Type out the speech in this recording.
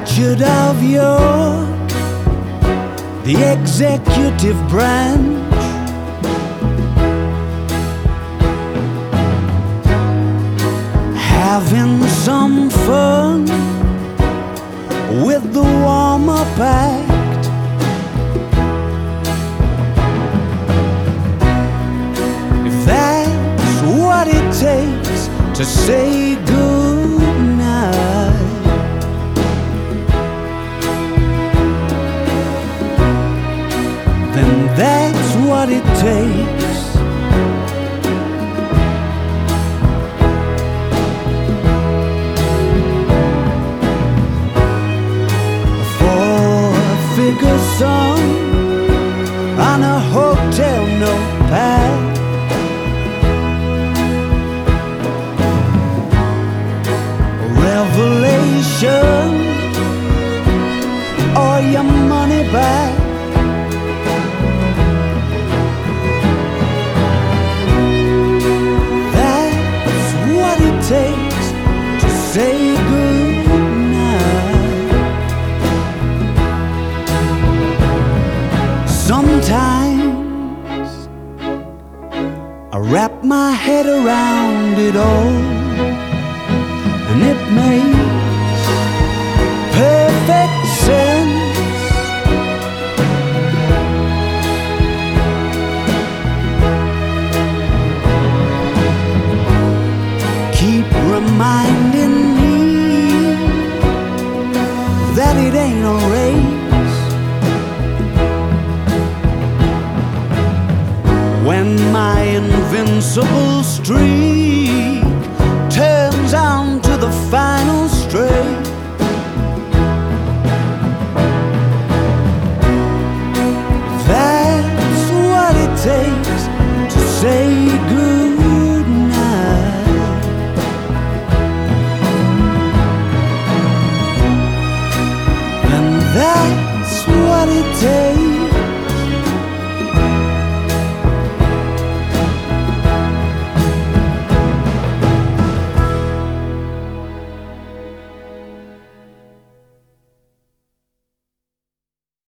Should of the executive branch, having some fun with the warm-up act. If that's what it takes to say goodnight, then that's what it takes. A four-figure sum on a hotel notepad, a revelation or your money back. Takes to say goodnight. Sometimes I wrap my head around it all, and it makes perfect sense. Reminding me that it ain't a race when my invincible streak